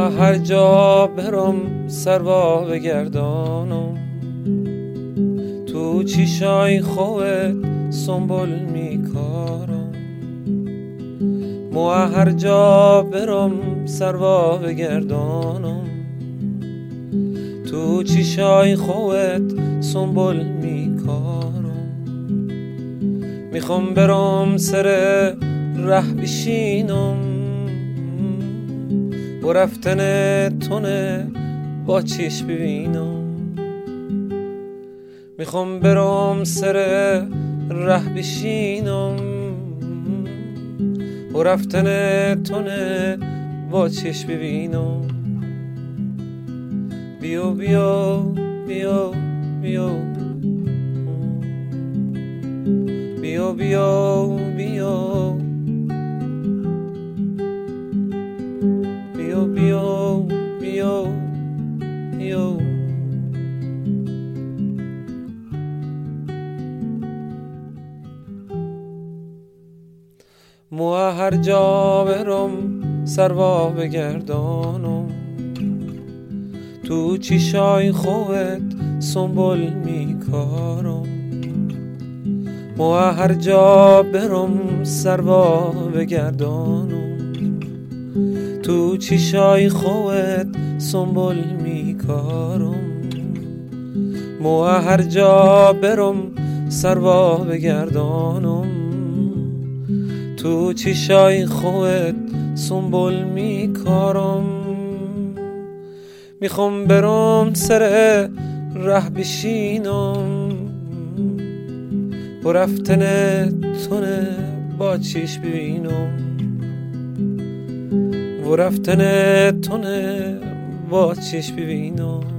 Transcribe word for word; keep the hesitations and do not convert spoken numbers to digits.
هر جا برم سروا بگردانم، تو چیشای خوت سنبول میکارم. مو هر جا برم سروا بگردانم، تو چیشای خوت سنبول میکارم. میخوام برم سر ره بشینم، و رفتن تونه با چشم ببینم. میخوام برم سر ره بشینم، و رفتن تونه با چشم ببینم. بیو بیو بیو بیو بیو بیو بیو بیو بیو بیو بیو. مو هر جا برم سروا بگردانم، تو چیشای خوت سنبول میکارم. مو هر جا برم سروا بگردانم، تو چیشای خوت سنبول میکارم. مو هر جا برم سروا بگردانم، تو چیشای خوت سنبول میکارم. میخوام برم سر ره بشینم، و رفتن تونه با چشم ببینم. و رفتن تونه با چشم ببینم.